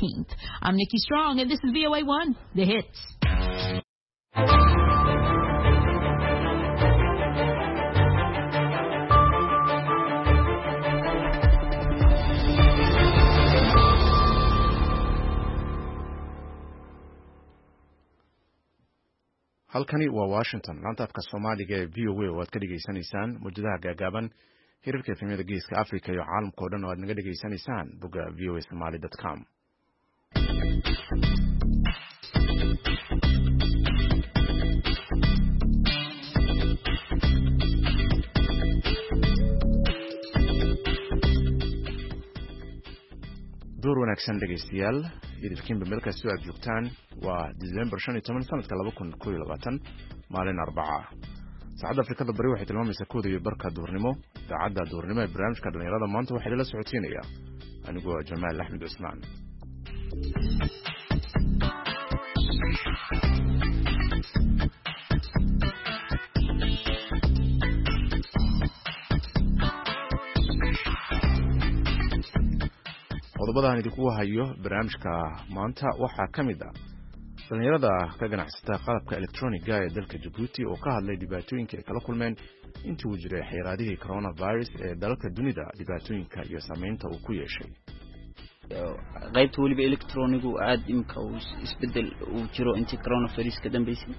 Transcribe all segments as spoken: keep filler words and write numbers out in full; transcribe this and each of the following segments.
eighteenth. I'm Nikki Strong, and this is V O A one, The Hits. halkani waa Washington laanta afka Soomaaliga ee V O A oo aad ka dhageysanaysaan muujadaha gaagaaban hirarka efemyada geeska Afrika iyo caalamka oo dhan oo aad naga dhageysanaysaan bogga v o a somali dot com. door wanaagsan dhageystayaal idinkiinba meel kasta aad joogtaan waa December shan iyo toban sanadka laba kun iyo labaatan maalin Arbaca. saacadda Afrikada Bari waxay tilmaamaysaa kooda iyo barka duurnimo. saacadda duurnimo ee barnaamijka dhalinyarada maanta waxaa la socotiinaya anigoo Jamaal Axmed Usmaan. qodobadaan idinku hayo barnaamijka maanta waxaa ka mid ah dhalinyarada ka ganacsata qalabka elektrooniga ee dalka Djibouti oo ka hadlay dhibaatooyinka ay kala kulmeen intii uu jiray xayiraadihii coronavirus ee dalka dunida, dhibaatooyinka iyo saameynta uu ku yeeshay. qaybta waliba elektroonigu aad imka uu isbedel uu jiro intii coronavirus ka dambeysay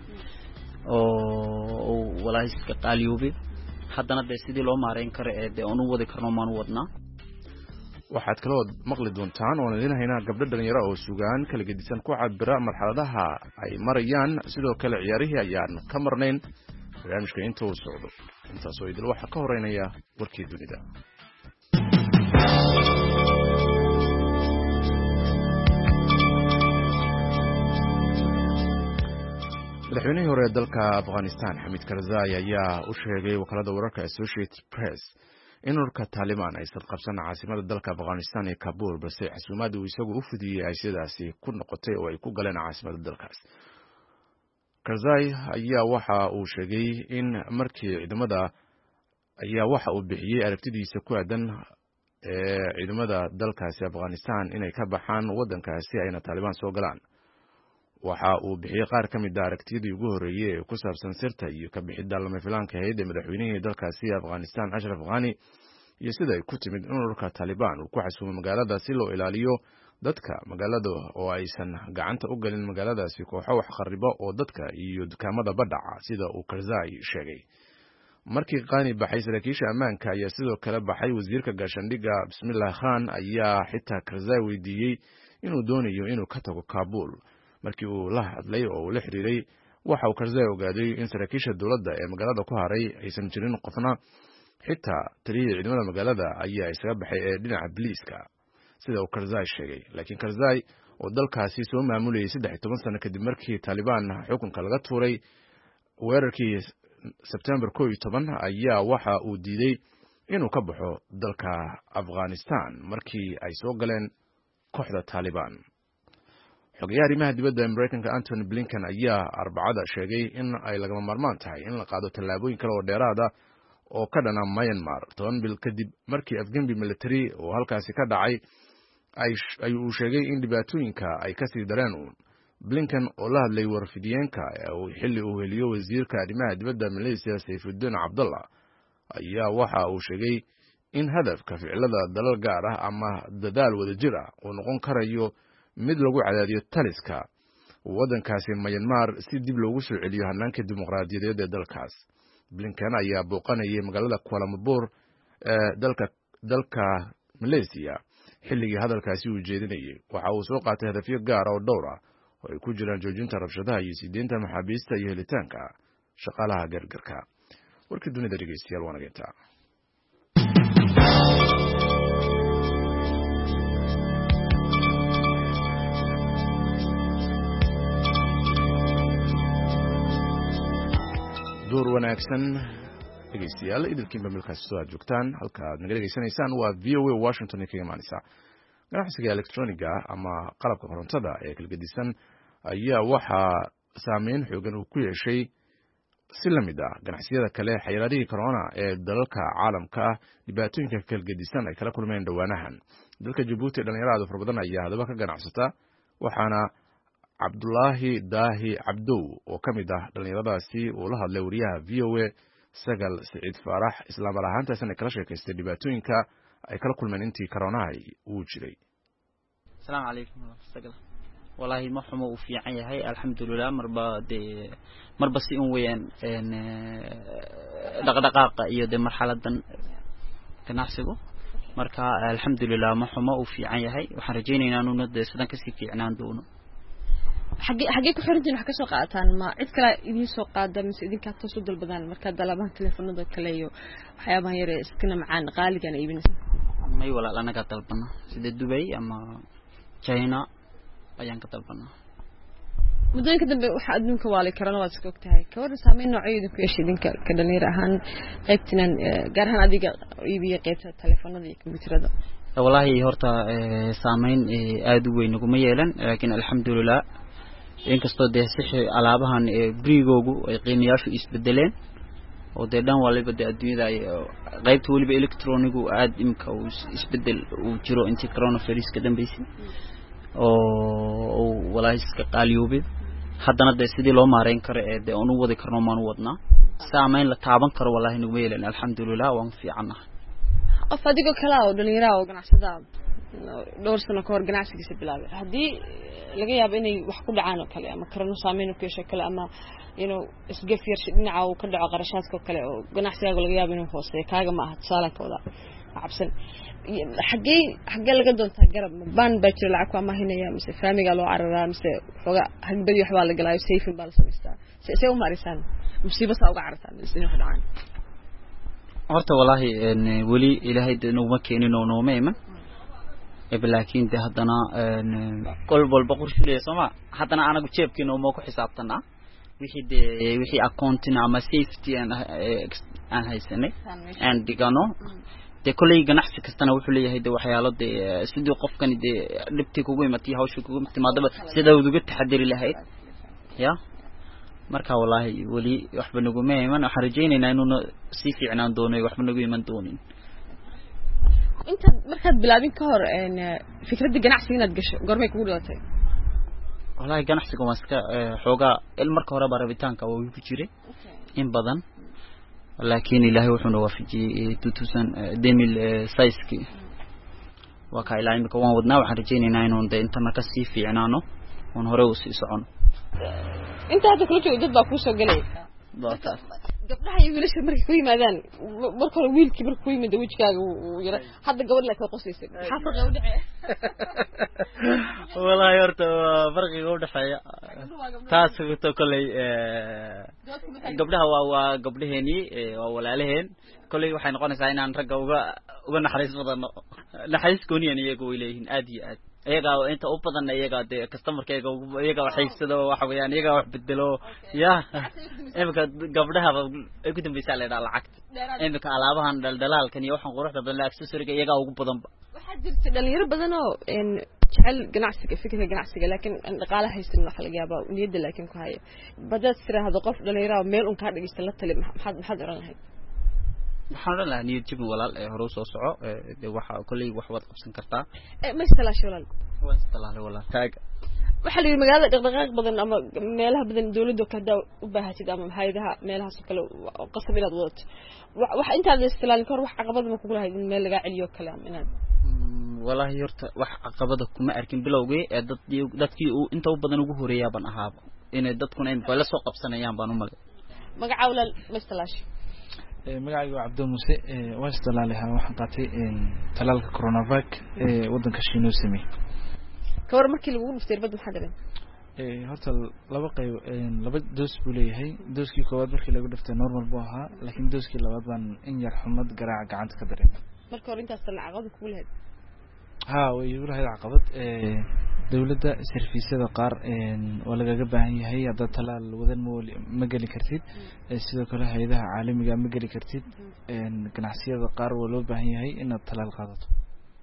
oo walaahi iska qaaliyoobay, haddana de sidii loo maareyn karo ee de aanu wadi karno maan wadnaa. waxaad kaloo maqli doontaan oo leeyahay gabdho dhalinyaro oo sugaan kala gedisan ku cabira marxaladaha ay marayaan, sidoo kale ciyaarihii ayaan ka marnayn barnaamijka inta uu socdo. intaas oo idil waxa ka horeynaya warkii dunida. madaxweynihii hore ee dalka Afghanistan Hamid Karzai ayaa u sheegay wakaalada wararka Associated Press in ururka Taliban ay sadqabsan caasimada dalka Afghanistan ee Kabul, balse xasuumaad uu isagu u fidiyay ay sidaasi ku noqotay oo ay ku galeen caasimada dalkaas. Karzai ayaa waxa uu sheegay in markii ciidamada ayaa waxa uu bixiyay aragtidiisa ku aadan ee ciidamada dalkaasi Afghanistan inay ka baxaan wadankaasi ayna Taliban soo galaan. waxa uu bixiyay qaar ka mid ah aragtiyadii ugu horeeyay ee ku saabsan sirta iyo ka bixidda lama filaanka ahayd ee madaxweynihii dalkaasi Afghanistan Ashraf Ghani iyo sida ay ku timid in ururka Taliban uu ku xasuumay magaalada si loo ilaaliyo dadka magaalada oo aysan gacanta u galin magaaladaasi kooxo wax kharibo oo dadka iyo dukaamada badhaca, sida uu Karzai sheegay. markii Ghani baxay, saraakiisha ammaanka ayaa sidoo kale baxay. wasiirka gaashaandhigga Bismillah Khan ayaa xitaa Karzai weydiiyey inuu doonayo inuu ka tago Kabul. markii uu la hadlay oo uu la xiriiray, waxa uu Karzai ogaaday in saraakiisha dowladda ee magaalada ku haray aysan jirin qofna, xitaa taliyada ciidamada magaalada ayaa isaga baxay ee dhinaca biliiska, sida uu Karzai sheegay. laakiin Karzai oo dalkaasi soo maamulayay saddex iyo toban sano kadib markii Taliban xukunka laga tuuray weerarkii September kow iyo toban, ayaa waxa uu diiday inuu ka baxo dalka Afghanistan markii ay soo galeen kooxda Taliban. xogayaha arrimaha dibadda ee Mareykanka Antony Blinken ayaa Arbacada sheegay in ay lagama maarmaan tahay in la qaado tallaabooyin kale oo dheeraad ah oo ka dhana Myanmar toban bil kadib markii afgembi military oo halkaasi ka dhacay ay uu sheegay in dhibaatooyinka ay ka sii dareen. Blinken oo la hadlay warfidiyeenka xilli uu heliyo wasiirka arrimaha dibadda Malaysia Saifuddin Abdullah ayaa waxa uu sheegay in hadafka ficilada dalal gaar ah ama dadaal wadajir ah uu noqon karayo mid lagu cadaadiyo taliska wadankaasi Myanmar si dib loogu soo celiyo hanaanka dimuqraadiyadeed ee dalkaas. Blinken ayaa booqanayay magaalada Kuala Lumpur ee dalka dalka Malaysia xilligii hadalkaasi uu jeedinayay. waxa uu soo qaatay hadafyo gaar ah oo dhowr ah oo ay ku jiraan joojinta rabshadaha iyo sideenta maxaabiista iyo helitaanka shaqaalaha gargarka. warkii dunida dhegeystayaal waa nageynta. door wanaagsan dhegeystayaal idilkiinba meel kasta aad joogtaan, halka aad naga dhegeysanaysaan waa V O A Washington ee ka imaanaysa. ganacsiga elektrooniga ama qalabka korontada ee kala gedisan ayaa waxaa saameyn xoogan uu ku yeeshay si la mid ah ganacsiyada kale xayiraadihii corona ee dalalka caalamka ah, dhibaatooyinka kala gedisan ay kala kulmeen dhawaanahan. dalka Djibouti dhalinyarada fara badan ayaa hadaba ka ganacsata waxaana Cabdullaahi Daahi Cabdow oo kamid ah dhalinyaradaasi oo la hadlay wariyaha V O A Sagal Saciid Faarax isla mar ahaantaasna kala sheekaystay dhibaatooyinka ay kala kulmeen intii corona uu jiray. Assalaamu calaykum Sagal. Wallahi ma xumo u fiican yahay alxamdulillah marba de marba si un weeyaan een dhaqdhaqaaqa iyo de marxaladan ganacsigu marka alxamdulillah ma xumo u fiican yahay waxaan rajaynaynaa inuu de sidan ka sii fiicnaan doono. xagee xagee ku xirantiin wax ka soo qaataan ma cid kale idin soo qaada mise idinka toos u dalbadaan marka dalabaha telefoonada kale iyo waxyaabaha yar ee iskana macaan qaaligan iibinaysa may walaal anaga dalbana sida Dubai ama China ayaan ka dalbana mudooyinka dambe waxa adduunka waalay karana waad iska ogtahay ka waran saameyn noocyada ku yeeshay idinka ka dhalinyar ahaan qaybtinan gaar ahaan adiga iibiye qaybta telefoonada iyo kombiyuutarada wallahi horta saameyn aad u weyn kuma yeelan laakiin alxamdulillah inkastoo de sixi alaabahan brigoogu ay qiimayaashu isbedeleen oo de dhan waliba de adduunyada ay qaybta waliba electronigu aad imka uu isbedel uu jiro intii coronavirus ka dambeysay oo wallahi iska qaaliyoobay haddana de sidii loo maareyn karo ee de aanu wadi karno maan wadnaa saameyn la taaban karo wallahi nagu yeelan alxamdulillah waan fiicanahay qof adiga kala oo dhalinyarada oo ganacsada dhowr sano ka hor ganacsigiisa bilaabay haddii laga yaabo inay wax ku dhacaan oo kale ama karano saameyn ku yeesho kale ama inuu isgaf yar dhinaca uu ka dhaco qarashaadka kale oo ganacsiga laga yaabo inuu hooseeyo kaaga ma aha tusaale kooda cabsan xagee xagee laga doontaa garab baan baa jira lacag ku amahinaya mise faamiga loo cararaa mise xoga hagbadi wax baa la galaayo safe baa la sameystaa see u maarisan musiibo saa uga carartaan inuu wax dhacaan horta wallahi in wali ilaahay inuu keenin oo nooma iman laakiin de haddana kol walba qorsheeyo sama haddana anagu jeebkiina uma ku xisaabtanaa wixii de wixii accounting ama safety aan aan haysanay aan digano de kulay ganacsi kastana wuxuu leeyahay de waxyaalo de sidoo qofkan de dhibti kugu imatay hawsha kugu timaadaba sida uu uga taxadiri lahayd ya marka wallahi wali waxba nagu ma iman waxaan rajaynaynaa inuu si fiicnaan doono waxba nagu iman doonin inta markaad bilaabin ka hor een fikradda ganacsiga inaad gasho goormay kugu dhalatay wallahi ganacsiga waa iska xooga il marka hore barabitaanka oo ku jiray in badan laakiin ilaahay wuxuu noo waafajiyay two mil size-ki waa ka ilaahay marka waan wadnaa waxaan rajaynaynaa inuu intana ka sii fiicnaano oon hore u sii socono inta hadda kula joogo dad baa ku soo galay gabdhaha iyo wiilasha markay ku yimaadaan marka hore wiilkii markuu yimid wajigaaga uu yara hadda gabadh la ka qoslaysa waxa farqi u dhacay wallahi horta farqi u dhaxaya taas oo kulay gabdhaha waa waa gabdhaheeni waa walaalaheen kulay waxay noqonaysaa inaan ragga uga uga naxariis badano naxariis gooniyan iyagu way leeyihiin aad iyo aad iyaga inta u badan iyaga de customerkeega iyaga waxay sidoo waxa weeyaan iyaga wax bedelo ya imka gabdhaha ay ku dambeeyay leedahay lacag imka alaabahan daldalaalkan iyo waxan quruxda badan la accessory iyaga ugu badan waxa jirta dhalinyaro badan oo in jecel ganacsiga fikirka ganacsiga laakiin dhaqaalaha haysan waxa laga yaabaa niyada laakiin ku haya badad tiraahdo qof dhalinyaro meel un ka dhigista la tali maxad maxad oran lahayd waxaan oran lahaa niyad jibin walaal ee hore soo soco ee waxa kulay wax wad qabsan kartaa ee ma istalaash walaal waa istalaash walaal taag waxa la yiri magaalada dhaqdhaqaaq badan ama meelaha badan dawladdu ka daa u baahatid ama hay'adaha meelaha kale qasab inaad wadato waxa inta aad istalaalin kor wax caqabad ma kugu lahayd in meel laga celiyo kale ama inaad wallahi horta wax caqabada kuma arkin bilowgii ee dad dadkii uu inta u badan ugu horeeyay baan ahaaba in dadkuna in bala soo qabsanayaan baan u malay magaca walaal ma istalaash magacaygu Cabdo Muuse ee waa istalaalaha waxaan qaatay in talaalka coronavirus ee wadanka Shiinaha sameeyay ka war markii lagu dhuftay bad maxaa daran ee horta laba qayb laba doos buu leeyahay dooskii koowaad markii lagu dhuftay normal buu ahaa laakiin dooskii labaad baan in yar xumad garaac gacanta ka dareemay marka hore intaas tan caqabad ku lahayd ha way igu lahayd caqabad ee dawladda serviceyada qaar een waa laga baahan yahay hada talaal wadan ma gali kartid sidoo kale hay'adaha caalamiga ma gali kartid een ganacsiyada qaar waa loo baahan yahay inaad talaal qaadato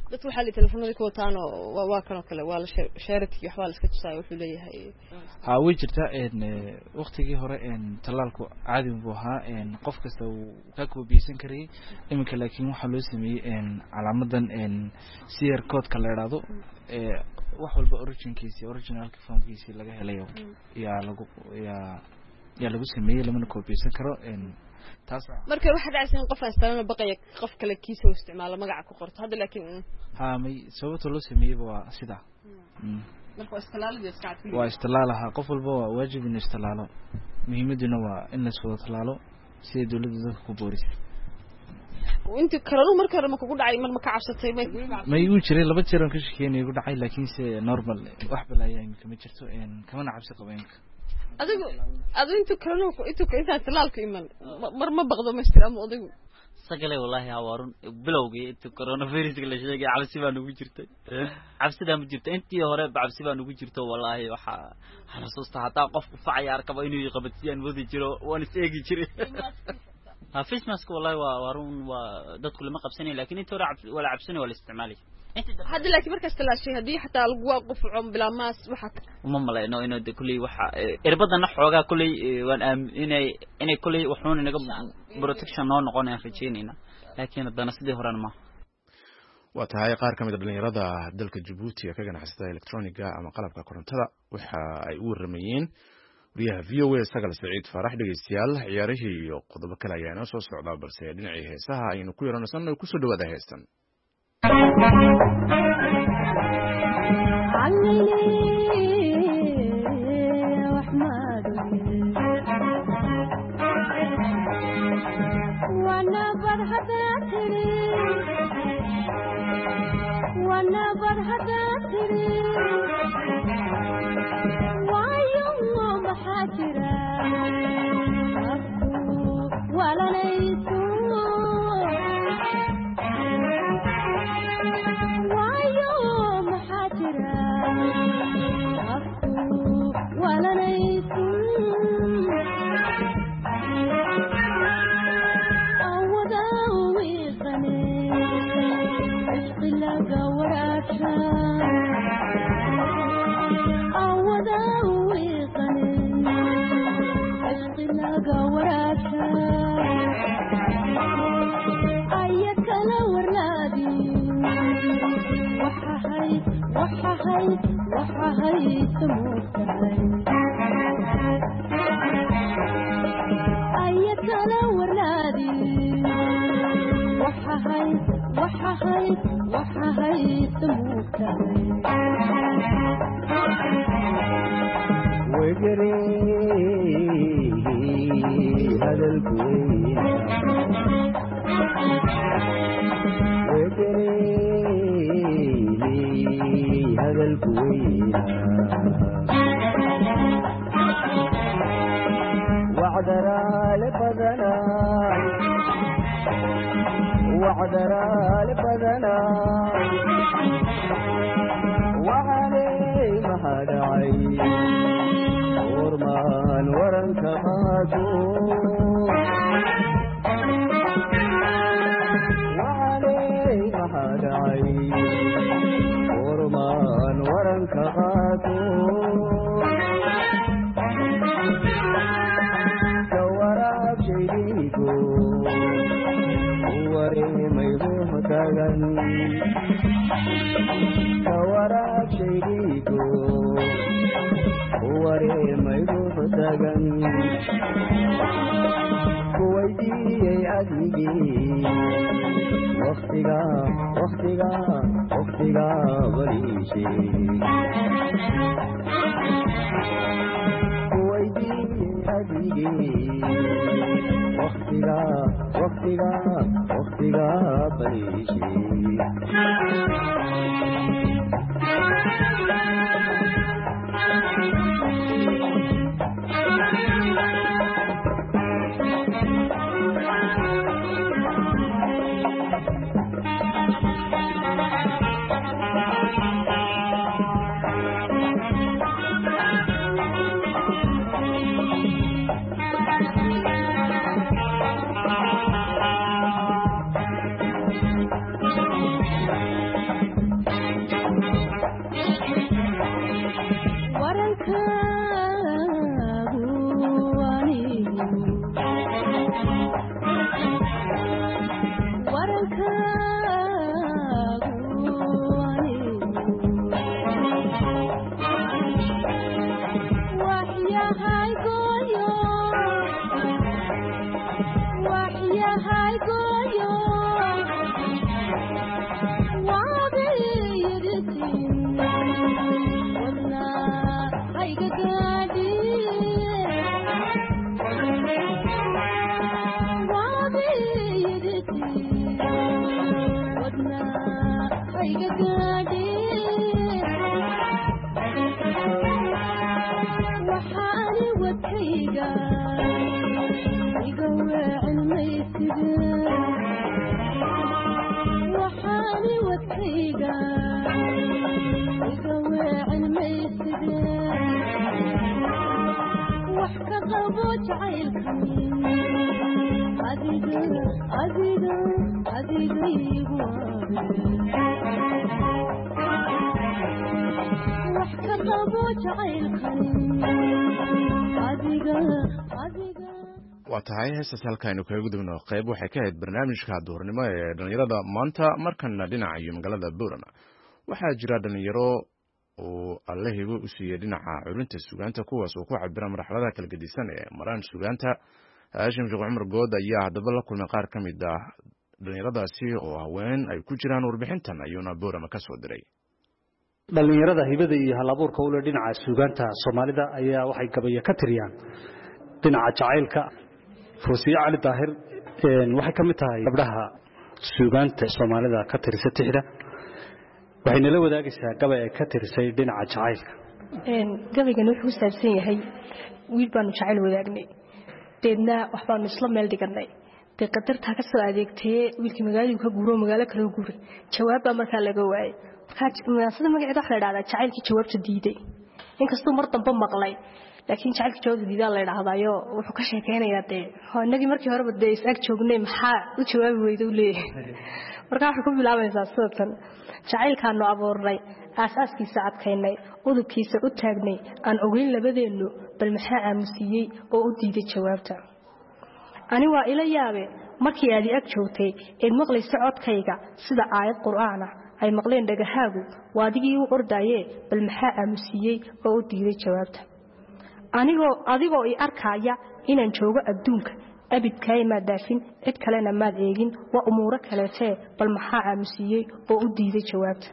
dadku waxa la telefoonada ku wataan oo waa kan oo kale waa la shaarati wax waa la iska tusay wuxuu leeyahay ha way jirtaa in waqtigii hore in talaalku caadi u ahaa in qof kasta uu ka koobiysan karay iminka laakiin waxa loo sameeyay in calaamadan in sir code ka la yiraahdo ee wax walba originkiisa originalka formkiisa laga helayo yaa lagu yaa yaa lagu sameeyay lama koobiysan karo in taas marka waxa dhacaysan qof astaan baqay qof kale kiisa oo isticmaalo magaca ku qorto hadda laakiin ha may sababta loo sameeyay waa sida marka istilaalada iska cadfay waa istilaalaha qof walba waa waajib in istilaalo muhiimaduna waa in la soo talaalo si dawladda dadku ku booriso inta karano marka hore ma kugu dhacay mar ma ka cabsatay may uu jiray laba jeer aan ka shaqeynay ugu dhacay laakiin si normal wax balaayeen kama jirto in kama cabsi qabeenka adigu adu inta karano inta inta talaalka iman mar ma baqdo ma istiramo adigu sagale wallahi hawarun bilowgii inta coronavirus la sheegay cabsi baan ugu jirtay cabsida ma jirto intii hore cabsi baan ugu jirto wallahi waxa xasuusta hataa qofku facay arkaba inuu qabadsiyan wadi jiro waan iseegi jiray ha face mask wallahi waa warun waa dadku lama qabsanay laakiin inta hore wala cabsani wala isticmaali hadda laakiin markaas talaashay hadii xataa lagu waaqufco bila maas waxa uma maleeno inuu de kulli waxa irbadana xoogaa kulli waan inay inay kulli waxuun inaga protection noo noqonaya fijiinina laakiin hadana sidii horena ma waa tahay qaar kamid ah dhalinyarada dalka Djibouti ee ka ganacsada electroniga ama qalabka korontada waxa ay u waramayeen wariyaha V O A Sagal Saciid Farax dhageystayaal ciyaarihii iyo qodobo kale ayaa inoo soo socda balse dhinacii heesaha aynu ku yaranaysano ku soo dhawaada heestan waa tahay heestaas halkaaynu kaga gudubno qayb waxay ka ahayd barnaamijka duhurnimo ee dhallinyarada maanta markana dhinaca iyo magaalada Boorama waxaa jira dhalinyaro oo allahiiba u siiyay dhinaca curinta suugaanta kuwaas oo ku cabira marxaladaha kala gedisan ee maraan suugaanta Haashim Sheekh Cumar Good ayaa haddaba la kulmay qaar ka mid ah dhalinyaradaasi oo haween ay ku jiraan warbixintan ayuuna Boorama ka soo diray dhalinyarada hibada iyo hal-abuurka u leh dhinaca suugaanta Soomaalida ayaa waxay gabayo ka tiriyaan dhinaca jacaylka Fuusiya Cali Daahir waxay ka mid tahay gabdhaha suugaanta Soomaalida ka tirisa tixda waxay nala wadaagaysaa gabay ay ka tirisay dhinaca jacaylka een gabaygan wuxuu saabsan yahay wiil baan jacayl wadaagnay deedna wax baan isla meel dhiganay de qadarta ka soo adeegtay wiilkii magaalada ka guuro magaalo kale u guuray jawaab baa markaa laga waayay sida magaceeda waxa la yiraahdaa jacaylkii jawaabta diiday inkastoo mar dambe maqlay laakiin jacaylkii jawaabta diiday la yiraahdayo wuxuu ka sheekeynayaa de hoonadii markii hore baday isag joognay maxaa u jawaabi weyday u leeyahay markaa waxa ku bilaabaysaa sidatan jacaylkaanu abuurnay aasaaskiisa adkaynay udubkiisa u taagnay aan ogeyn labadeenu bal maxaa aamusiyay oo u diiday jawaabta ani waa ila yaabe markii aad ag joogtay ee maqlayso codkayga sida aayad quraan ah ay maqleen dhagahaagu waadigii u ordayay bal maxaa aamusiyay oo u diiday jawaabta anigoo adigoo i arkaya inaan joogo adduunka abidkay ma daafin cid kalena ma eegin waa umuuro kaleete bal maxaa aamusiyay oo u diiday jawaabta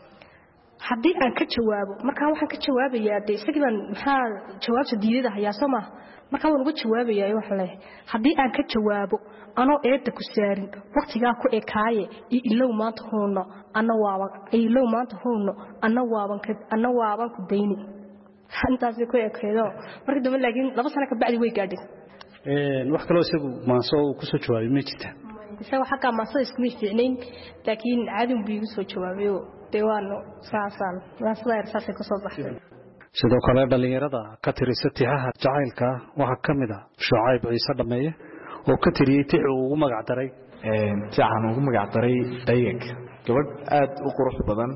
haddii aan ka jawaabo markaa waxaan ka jawaabayaa de isagii baan maxaa jawaabta diidada hayaa Soomaa markaa waan uga jawaabayaa wax leeyahay haddii aan ka jawaabo anoo eedda ku saarin waqtigaa ku ekaaye ilow maanta hoono ana waaban ilow maanta hoono ana waaban ka ana waaban ku deyni hantaas ku ekeedo markii dambe laakiin laba sano ka bacdi way gaadhay een wax kale oo isagu maansoo ku soo jawaabay ma jirta isaga xaqa maansoo isku fiicnayn laakiin caadin bii u soo jawaabay deewaano saasan waasla irsaas ka soo baxay sidoo kale dhalinyarada ka tirisa tixaha jacaylka waxa kamid ah Shucayb Ciise Dhameeye oo ka tiriyay tix uu ugu magac daray een tixan ugu magac daray dayag gabadh aad u qurux badan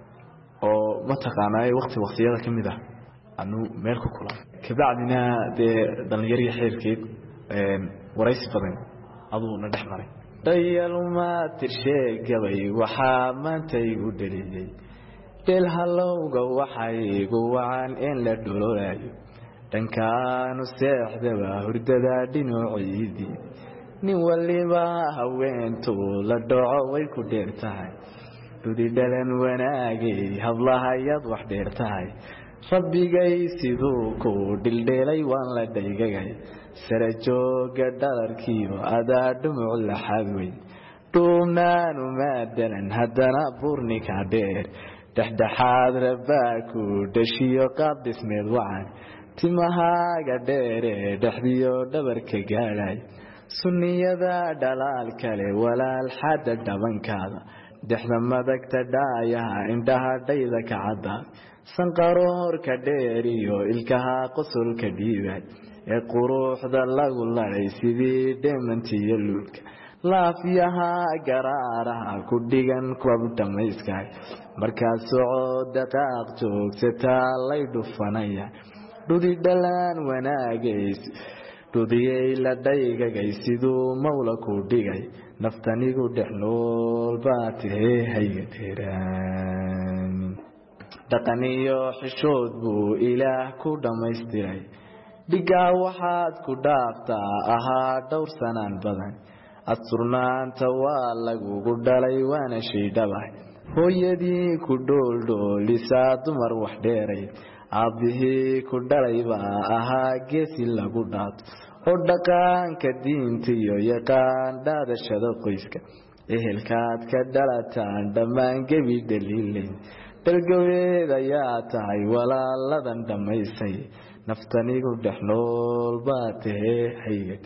oo mataqaanay waqti waqtiyada kamid ah anu meel ku kulan kabacdina de dhalinyaro xeerkeed een waraysi badan aduu na dhaxmaray dayaluma tirshay gabay waxa maanta igu dhaliyay del halowga waxay igu wacan in la dhulooyo dhankaanu seexdaba hurdada dhinaciidi nin waliba haweentu la dhaco way ku dheertahay dudi dhalan wanaagay hablahaayad wax dheertahay rabbigay siduu ku dhildheelay waan la dhaygagay sara jooga dhalarkiiyo adaa dhumuc la xadway dhuumaanu maadanan haddana burnika dheer dhexdhexaad rabaa ku dhashiyo qaab dhismeed wacan timahaaga dheere dhexdiyo dhabarka gaadhay sunniyada dhalaal kale walaal xadda dhabankaada dhexda madagta dhaayaha indhaha dhayda ka cadda sanqaroorka dheer iyo ilkaha qosolka dhiibay ee quruxda lagu laray sidii dheemantiyo luulka laafyaha garaaraha ku dhigan kuwa dhamayskaay markaad socod dhaqaaq joogsataa lay dhufanaya dhudi dhalaan wanaagays dhudiyey la dhaygagay siduu mawla ku dhigay naftanigu dhex nool baa tahee hayga dheeraan dhaqan iyo xishood buu ilaah ku dhammaystiray dhigaa waxaad ku dhaaftaa ahaa dhowr sanaan badan asturnaanta waa lagugu dhalay waana shay dhabay hooyadii ku dhooldhoolisaa dumar wax dheeray aabbihii ku dhalay baa ahaa geesi lagu dhaato oo dhaqaanka diinta iyo yaqaan dhaadashada qoyska ehelkaad ka dhalataan dhammaan gebi dhaliilayn dalgaweed ayaa tahay walaaladan dhammaysay naftanigu dhex nool baa tahee hayga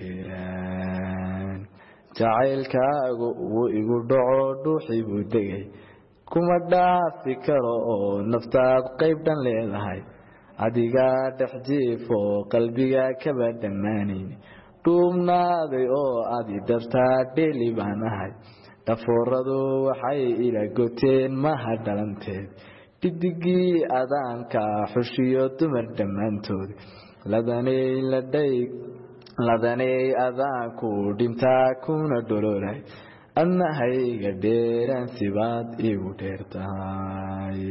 dheeraan jacaylkaagu uu igu dhaco dhuuxii buu degay kuma dhaafi karo oo naftaad qayb dhan leedahay adigaa dhex jiif oo qalbiga kaba dhammaanayn dhuubnaaday oo adi dartaa dheeli baan ahay dhafooradu waxay ila goteen maha dhalanteed dhidigii adaanka xushiyo dumar dhammaantood ladanay ladhay ladanay adaanku dhintaa kuna dhololay adna hayga dheeraan sibaad igu dheer tahay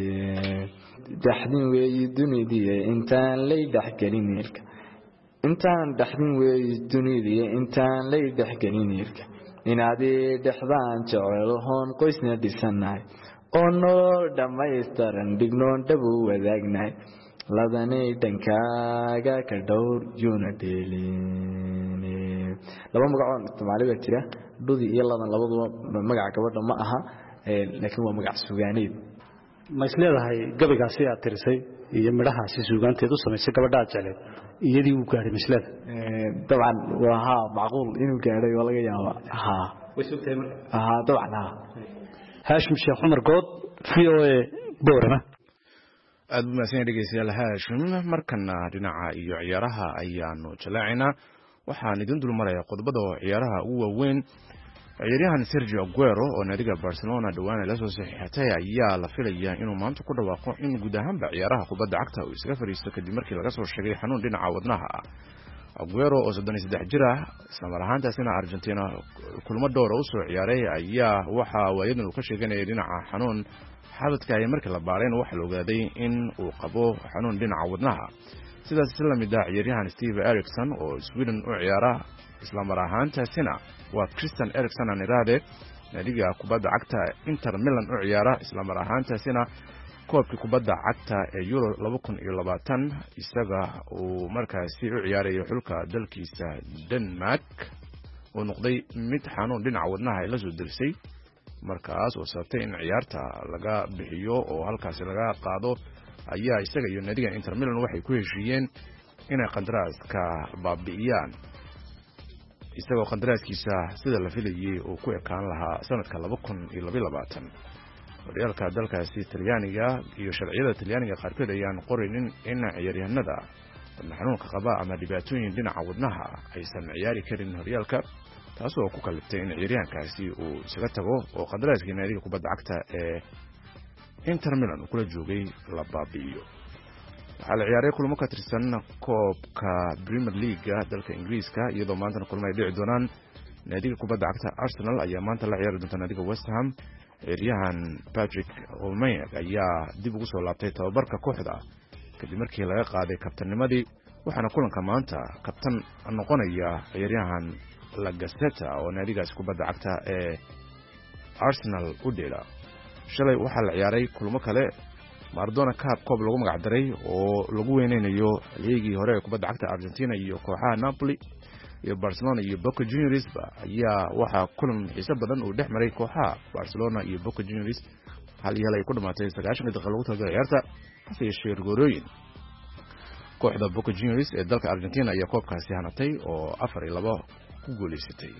dhaxdin weeyi dunidiye intaan lay dhexgelin eelka intaan dhaxdin weeyi dunidiye intaan lay dhexgelin eelka inaadii dhexdaan jecel hoon qoysna dhisanahay oo nolol dhammaystiran dhignoon dhabu wadaagnahay ladanay dhankaaga ka dhowr yuuna dheelin laba magacoon isticmaali baa jira dhudi iyo ladan labaduba magaca gabadha ma aha laakiin waa magac sugaaneed ma isleedahay gabaygaasi aad tirisay iyo midhahaasi suugaanteed u samaysay gabadha aad jecleed iyadii uu gaadhay misleeda dabcan waa haa macquul inuu gaadhay waa laga yaabaa haa way sugtay marka haa dabcan haa haashim sheekh cumar good v o a boorama aad buu mahadsan yahay dhegeystayaal haashim markana dhinaca iyo ciyaaraha ayaanu jaleecaynaa waxaan idin dul maraya qodobada oo ciyaaraha ugu waaweyn ciyaaryahan Sergio Aguero oo naadiga Barcelona dhawaan la soo saxiixatay ayaa la filayaa inuu maanta ku dhawaaqo in guud ahaanba ciyaaraha kubadda cagta uu isaga fariisto kadib markii laga soo sheegay xanuun dhinaca wadnaha ah. Aguero oo soddon iyo saddex jir ah isla mar ahaantaasina Argentina kulmo dhowr ah u soo ciyaaray ayaa waxa waayadan uu ka sheeganayay dhinaca xanuun xabadka ay markii la baareen waxa la ogaaday in uu qabo xanuun dhinaca wadnaha. sidaas la mid ah ciyaaryahan Steve Erikson oo Sweden u ciyaara isla mar ahaantaasina waa Christian Erikson aan iraade naadiga kubadda cagta Inter Milan u ciyaara isla mar ahaantaasina koobka kubadda cagta ee Euro laba kun iyo labaatan isaga uu markaasi u ciyaaray xulka dalkiisa Denmark oo noqday mid xanuun dhinaca wadnaha la soo dirsay markaas oo sabtay in ciyaarta laga bixiyo oo halkaas laga qaado ayaa isaga iyo naadiga Inter Milan waxay ku heshiiyeen inay qandaraaska baabi'iyaan isagoo qandaraaskiisa sida la filayay oo ku ekaan lahaa sanadka laba kun iyo labaatan horyaalka dalkaasi Talyaaniga iyo sharciyada Talyaaniga qaarkood ayaan qorinin in ciyaaryahanada xanuunka qaba ama dhibaatooyin dhinaca wadnaha aysan ciyaari karin horyaalka taasoo ku kaliftay in ciyaaryahankaasi uu isaga tago oo qandaraaskii naadiga kubadda cagta ee Inter Milan kula joogay la baabi'iyo. waxaa la ciyaaray kulamo ka tirsan koobka Premier League dalka Ingiriiska iyadoo maanta kulmo ay dhici doonaan naadiga kubadda cagta Arsenal ayaa maanta la ciyaari doonta naadiga West Ham. ciyaaryahan Patrick Aubameyang ayaa dib ugu soo laabtay tababarka kooxda kadib markii laga qaaday kabtannimadii waxaana kulanka maanta kabtan noqonaya ciyaaryahan La Gazzetta oo naadigaas kubadda cagta ee Arsenal u dheela. shalay waxaa la ciyaaray kulamo kale Maradona Cup koob lagu magac daray oo lagu weyneynayo leegii hore ee kubadda cagta Argentina iyo kooxaha Napoli iyo Barcelona iyo Boca Juniors ayaa waxa kulan xiiso badan uu dhex maray kooxaha Barcelona iyo Boca Juniors hal iyo hal ay ku dhamaatay sagaashan daqiiqo lagu talagalay ciyaarta hase yeeshee goorooyin kooxda Boca Juniors ee dalka Argentina ayaa koobkaasi hanatay oo afar iyo laba ku guuleysatay.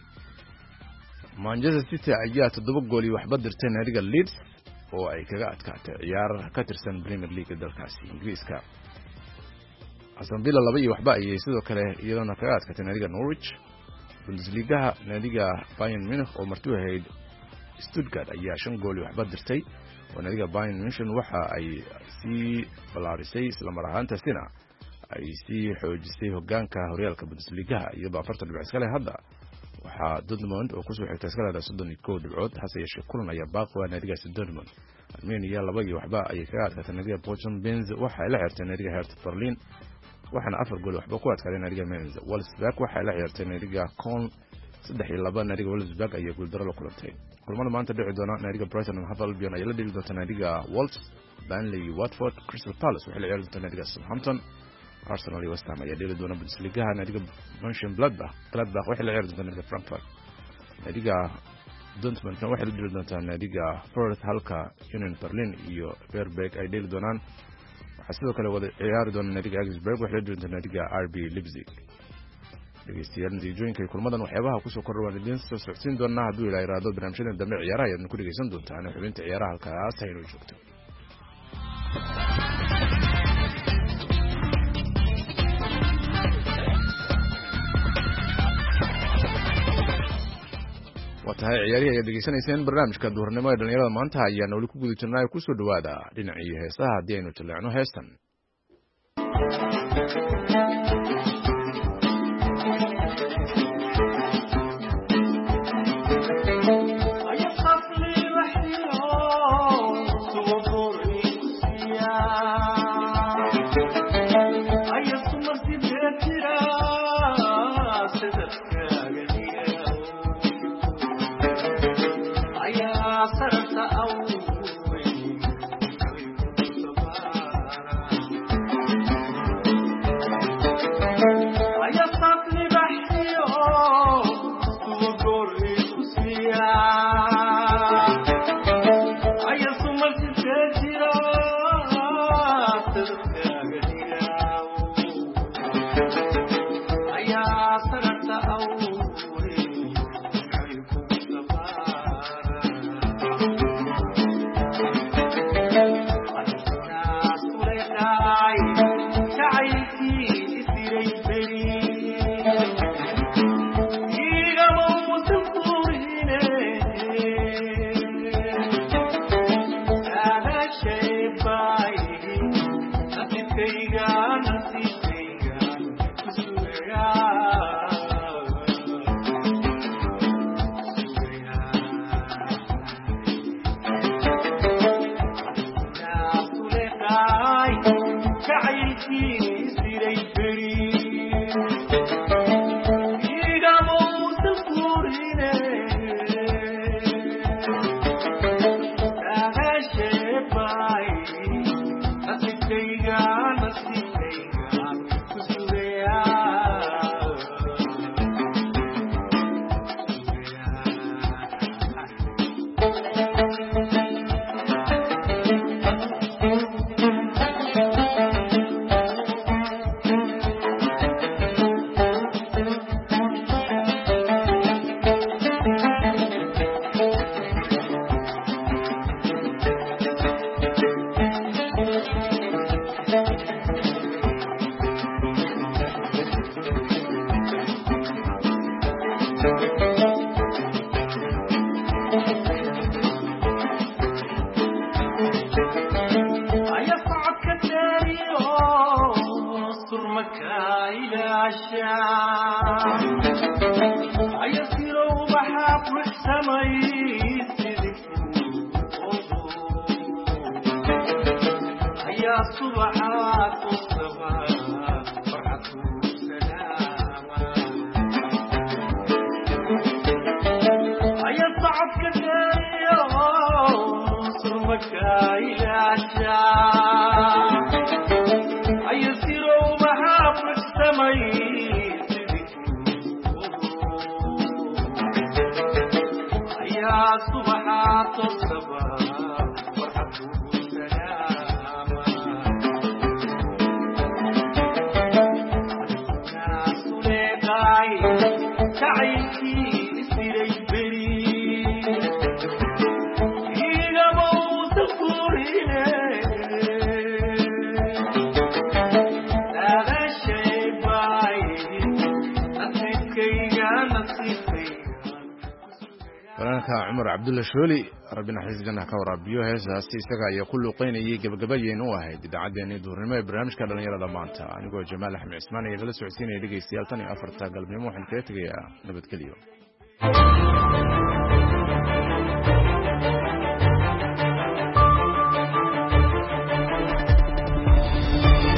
Manchester City ayaa toddoba gool iyo waxba dirtay naadiga Leeds oo ay kaga adkaatay ciyaar ka tirsan Premier League dalkaasi Ingiriiska. Aston Villa laba iyo waxba ayay sidoo kale iyadana kaga adkaatay naadiga Norwich. bundesligaha naadiga Bayern Munich oo marti u ahayd Stuttgart ayaa shan gool waxba dirtay oo naadiga Bayern Munich waxa ay si balaarisay isla mar ahaantaasina ay si xoojisay hogaanka horyaalka bundesligaha iyadoo afartan dhibcood iska leh hadda waxa Dortmund oo ku soo xigtay iska leh soddon iyo kow dhibcood hase yeeshee kulan ayaa baaqo naadiga Dortmund Armenia laba iyo waxba ay kaga adkaatay naadiga Bochum Benz waxa ay la xirtay naadiga Hertha Berlin waxaana afar gool waxba ku adkaaday naadiga Mainz Wolfsburg waxa ay la xirtay naadiga Köln saddex iyo laba naadiga Wolfsburg ayaa guul darro la kulantay kulmada maanta dhici doona naadiga Brighton and Hove Albion ayaa la dhigi doonta naadiga Wolves Burnley Watford Crystal Palace waxay la ciyaari doonta naadiga Southampton Arsenal iyo West Ham ayaa dhigi doona Bundesliga naadiga Mönchengladbach Gladbach waxay la ciyaari doonta naadiga Frankfurt naadiga Dortmund waxay la dhigi doonta naadiga Fürth halka Union Berlin iyo Freiburg ay dhigi doonaan waxa sidoo kale wada ciyaari doona naadiga Augsburg waxay la dhigi doonta naadiga R B Leipzig dhegeystayaal natiijooyinka kulmadan waxyaabaha ku soo kordhawaan idin soo socodsiin doonaa hadduu ilaa iraado barnaamijyada dambe ciyaaraha ayaad ku dhegeysan doontaan xubinta ciyaaraha halkaas haynu joogto watahay ciyaarihi ayaad degeysanayseen barnaamijka duhurnimo ee dhalinyarada maanta ayaana weli ku guda jirnaa ee kusoo dhawaada dhinacii heesaha haddii aynu jaleecno heestan fanaanka cumar cabdulla shooli rabbina xis janna ka waraabiyo heesaasi isaga ayaa ku luuqeynayay gabagabayeen u ahayd idaacaddeenii duurnimo ee barnaamijka dhalinyarada maanta anigoo jamaal axmed cismaan iyo kala socodsiinaya dhegeystayaal tan iyo afarta galabnimo waxaan kaga tegayaa nabadgelyo